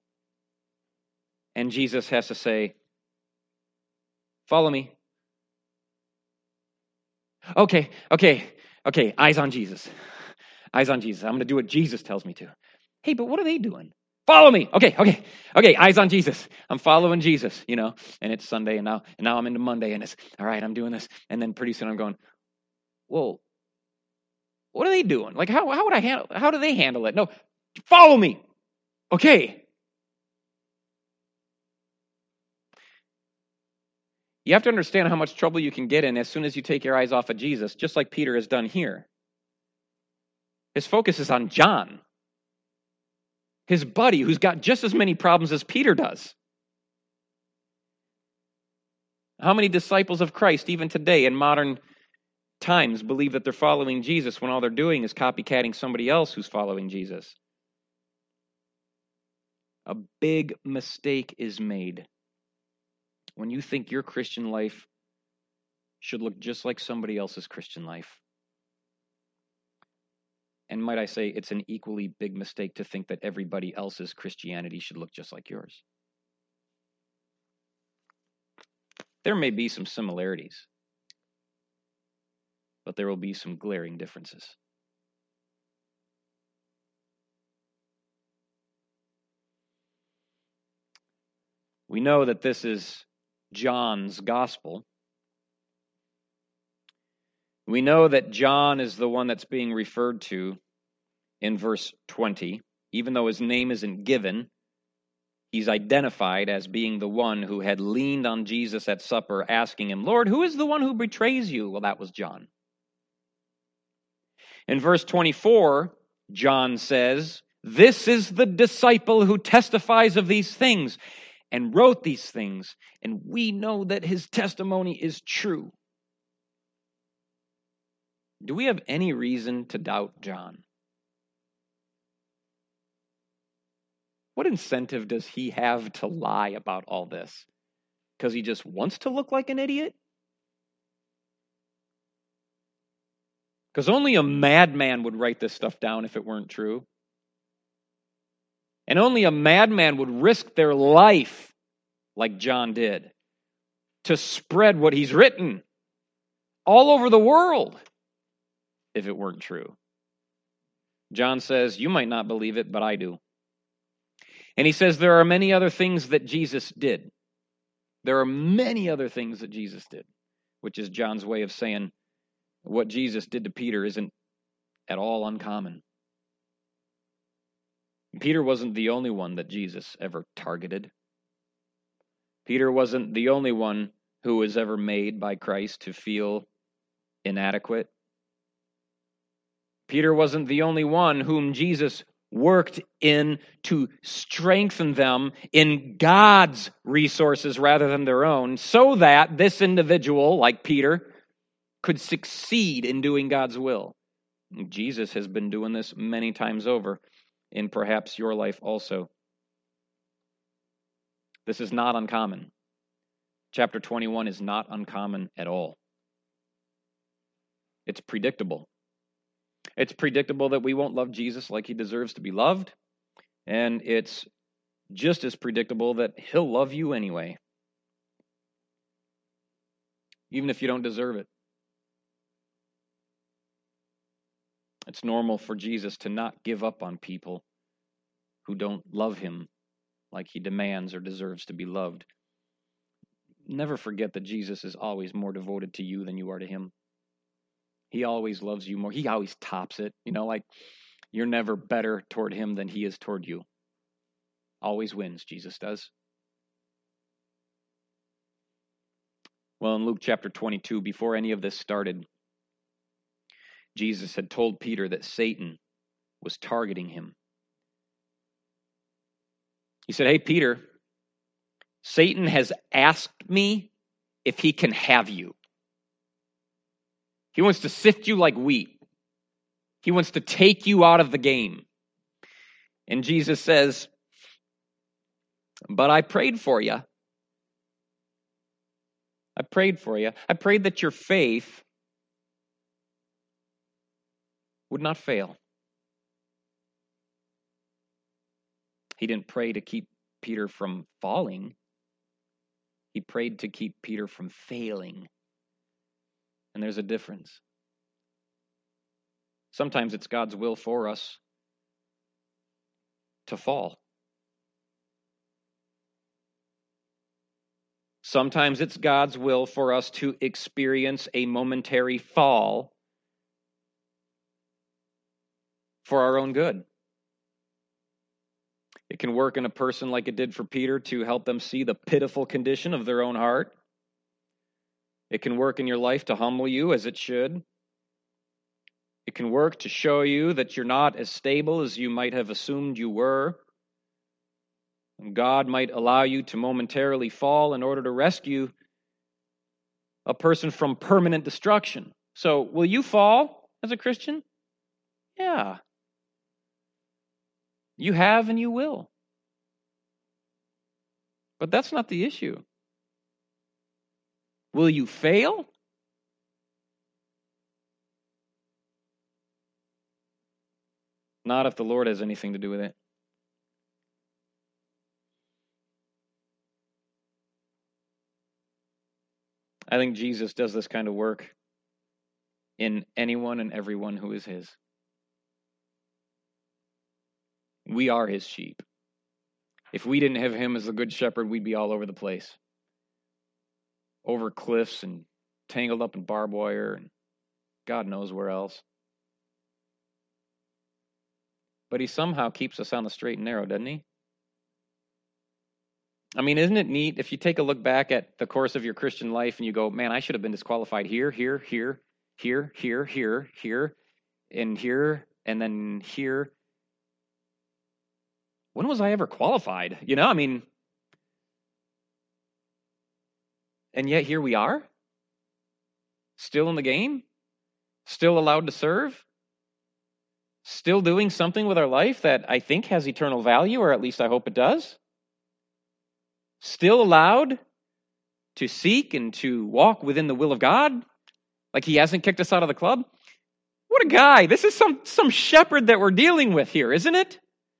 [SPEAKER 1] And Jesus has to say, follow me. Okay, okay, okay, eyes on Jesus. Eyes on Jesus. I'm going to do what Jesus tells me to. Hey, but what are they doing? Follow me. Okay, okay, okay, eyes on Jesus. I'm following Jesus, you know, and it's Sunday and now, and now I'm into Monday and it's, all right, I'm doing this. And then pretty soon I'm going, whoa, what are they doing? Like, how, how would I handle, how do they handle it? No, follow me. Okay. You have to understand how much trouble you can get in as soon as you take your eyes off of Jesus, just like Peter has done here. His focus is on John, his buddy who's got just as many problems as Peter does. How many disciples of Christ, even today in modern times, believe that they're following Jesus when all they're doing is copycatting somebody else who's following Jesus? A big mistake is made when you think your Christian life should look just like somebody else's Christian life. And might I say, it's an equally big mistake to think that everybody else's Christianity should look just like yours. There may be some similarities, but there will be some glaring differences. We know that this is John's gospel. We know that John is the one that's being referred to in verse twenty. Even though his name isn't given, he's identified as being the one who had leaned on Jesus at supper, asking him, Lord, who is the one who betrays you? Well, that was John. In verse twenty-four, John says, This is the disciple who testifies of these things and wrote these things, and we know that his testimony is true. Do we have any reason to doubt John? What incentive does he have to lie about all this? Because he just wants to look like an idiot? Because only a madman would write this stuff down if it weren't true. And only a madman would risk their life, like John did, to spread what he's written all over the world if it weren't true. John says, you might not believe it, but I do. And he says there are many other things that Jesus did. There are many other things that Jesus did, which is John's way of saying what Jesus did to Peter isn't at all uncommon. Peter wasn't the only one that Jesus ever targeted. Peter wasn't the only one who was ever made by Christ to feel inadequate. Peter wasn't the only one whom Jesus worked in to strengthen them in God's resources rather than their own, so that this individual, like Peter, could succeed in doing God's will. Jesus has been doing this many times over in perhaps your life also. This is not uncommon. Chapter twenty-one is not uncommon at all. It's predictable. It's predictable that we won't love Jesus like he deserves to be loved, and it's just as predictable that he'll love you anyway, even if you don't deserve it. It's normal for Jesus to not give up on people who don't love him like he demands or deserves to be loved. Never forget that Jesus is always more devoted to you than you are to him. He always loves you more. He always tops it. You know, like you're never better toward him than he is toward you. Always wins, Jesus does. Well, in Luke chapter twenty-two, before any of this started, Jesus had told Peter that Satan was targeting him. He said, hey, Peter, Satan has asked me if he can have you. He wants to sift you like wheat. He wants to take you out of the game. And Jesus says, but I prayed for you. I prayed for you. I prayed that your faith would not fail. He didn't pray to keep Peter from falling. He prayed to keep Peter from failing. And there's a difference. Sometimes it's God's will for us to fall. Sometimes it's God's will for us to experience a momentary fall for our own good. It can work in a person like it did for Peter to help them see the pitiful condition of their own heart. It can work in your life to humble you as it should. It can work to show you that you're not as stable as you might have assumed you were. And God might allow you to momentarily fall in order to rescue a person from permanent destruction. So, will you fall as a Christian? Yeah. You have and you will. But that's not the issue. Will you fail? Not if the Lord has anything to do with it. I think Jesus does this kind of work in anyone and everyone who is his. We are his sheep. If we didn't have him as the good shepherd, we'd be all over the place. Over cliffs and tangled up in barbed wire and God knows where else. But he somehow keeps us on the straight and narrow, doesn't he? I mean, isn't it neat if you take a look back at the course of your Christian life and you go, man, I should have been disqualified here, here, here, here, here, here, here, and here, and then here. when was I ever qualified? You know, I mean, and yet here we are, still in the game, still allowed to serve, still doing something with our life that I think has eternal value, or at least I hope it does. Still allowed to seek and to walk within the will of God, like he hasn't kicked us out of the club. What a guy. This is some, some shepherd that we're dealing with here, isn't it?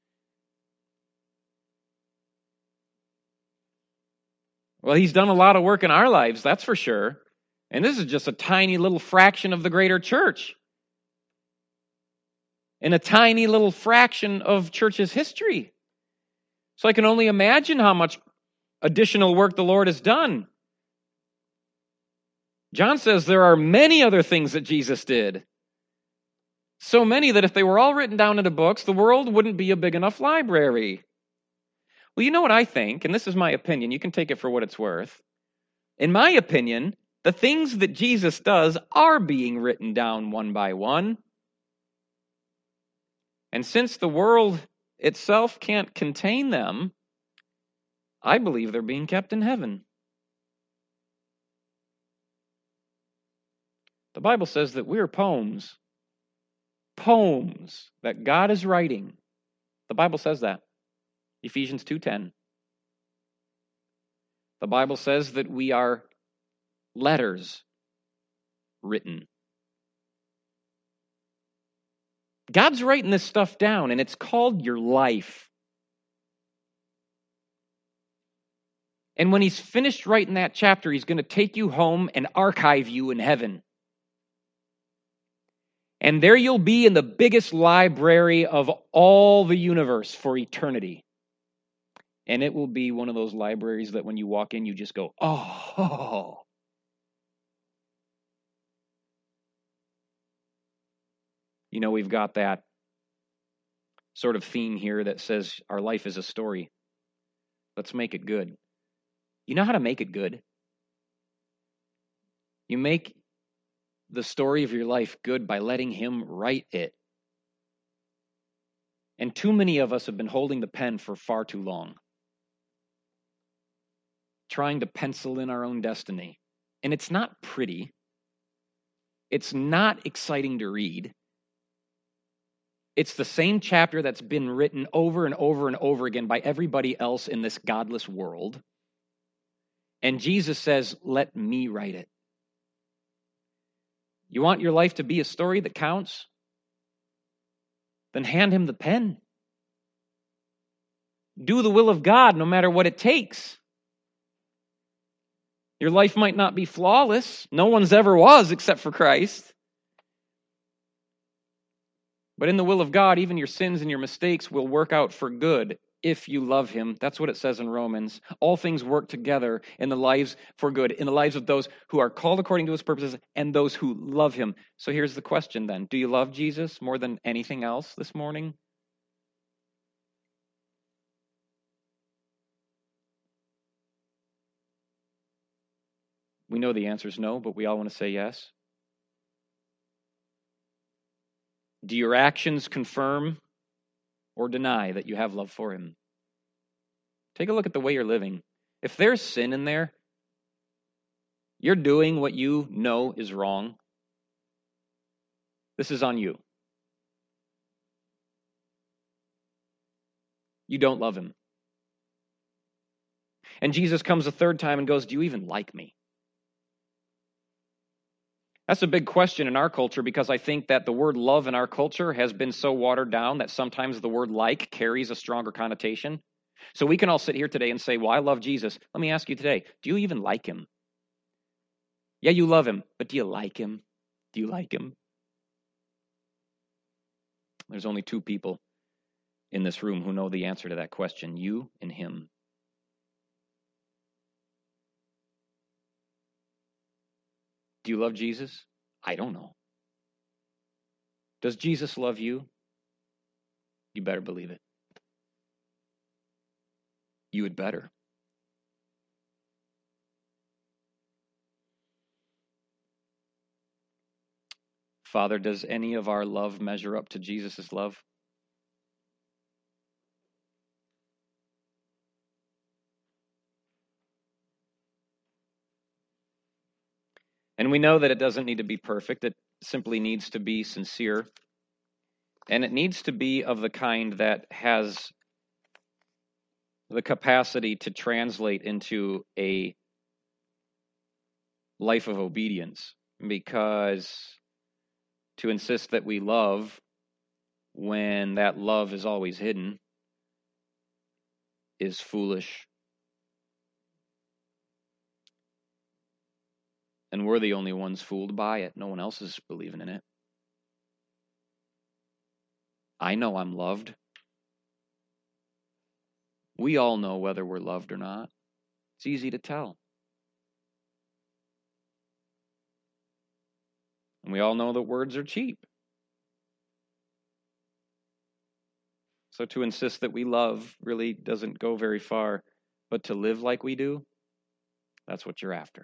[SPEAKER 1] Well, he's done a lot of work in our lives, that's for sure. And this is just a tiny little fraction of the greater church. And a tiny little fraction of church's history. So I can only imagine how much additional work the Lord has done. John says there are many other things that Jesus did. So many that if they were all written down into books, the world wouldn't be a big enough library. Well, you know what I think, and this is my opinion. You can take it for what it's worth. In my opinion, the things that Jesus does are being written down one by one. And since the world itself can't contain them, I believe they're being kept in heaven. The Bible says that we're poems. Poems that God is writing. The Bible says that. Ephesians two ten. The Bible says that we are letters written. God's writing this stuff down, and it's called your life. And when he's finished writing that chapter, he's going to take you home and archive you in heaven. And there you'll be in the biggest library of all the universe for eternity. And it will be one of those libraries that when you walk in, you just go, oh. You know, we've got that sort of theme here that says our life is a story. Let's make it good. You know how to make it good? You make the story of your life good by letting him write it. And too many of us have been holding the pen for far too long, trying to pencil in our own destiny. And it's not pretty. It's not exciting to read. It's the same chapter that's been written over and over and over again by everybody else in this godless world. And Jesus says, let me write it. You want your life to be a story that counts? Then hand him the pen. Do the will of God no matter what it takes. Your life might not be flawless. No one's ever was except for Christ. But in the will of God, even your sins and your mistakes will work out for good if you love him. That's what it says in Romans. All things work together in the lives for good, in the lives of those who are called according to his purposes and those who love him. So here's the question then. Do you love Jesus more than anything else this morning? We know the answer is no, but we all want to say yes. Do your actions confirm or deny that you have love for him? Take a look at the way you're living. If there's sin in there, you're doing what you know is wrong. This is on you. You don't love him. And Jesus comes a third time and goes, do you even like me? That's a big question in our culture because I think that the word love in our culture has been so watered down that sometimes the word like carries a stronger connotation. So we can all sit here today and say, well, I love Jesus. Let me ask you today, do you even like him? Yeah, you love him, but do you like him? Do you like him? There's only two people in this room who know the answer to that question, you and him. Do you love Jesus? I don't know. Does Jesus love you? You better believe it. You had better. Father, does any of our love measure up to Jesus' love? And we know that it doesn't need to be perfect. It simply needs to be sincere. And it needs to be of the kind that has the capacity to translate into a life of obedience. Because to insist that we love when that love is always hidden is foolish. And we're the only ones fooled by it. No one else is believing in it. I know I'm loved. We all know whether we're loved or not. It's easy to tell. And we all know that words are cheap. So to insist that we love really doesn't go very far. But to live like we do, that's what you're after.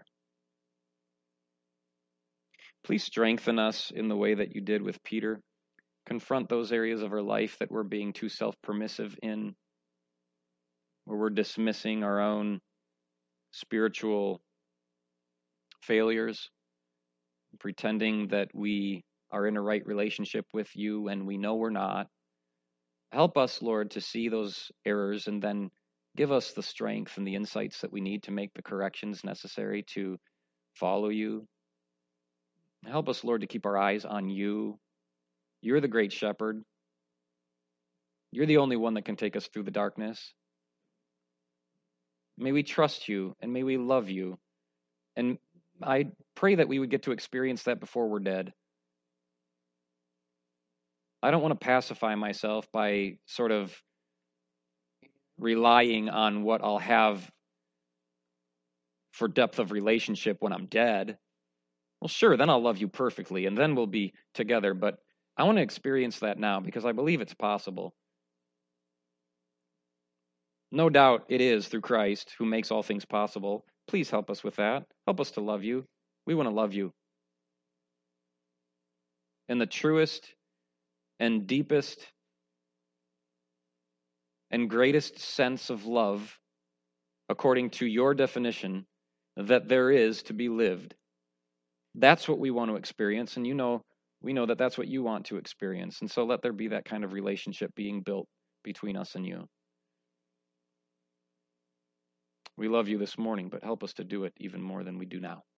[SPEAKER 1] Please strengthen us in the way that you did with Peter. Confront those areas of our life that we're being too self-permissive in, where we're dismissing our own spiritual failures, pretending that we are in a right relationship with you and we know we're not. Help us, Lord, to see those errors and then give us the strength and the insights that we need to make the corrections necessary to follow you. Help us, Lord, to keep our eyes on you. You're the great shepherd. You're the only one that can take us through the darkness. May we trust you and may we love you. And I pray that we would get to experience that before we're dead. I don't want to pacify myself by sort of relying on what I'll have for depth of relationship when I'm dead. Well, sure, then I'll love you perfectly and then we'll be together. But I want to experience that now because I believe it's possible. No doubt it is through Christ who makes all things possible. Please help us with that. Help us to love you. We want to love you. In the truest and deepest and greatest sense of love, according to your definition, that there is to be lived. That's what we want to experience, and you know, we know that that's what you want to experience. And so let there be that kind of relationship being built between us and you. We love you this morning, but help us to do it even more than we do now.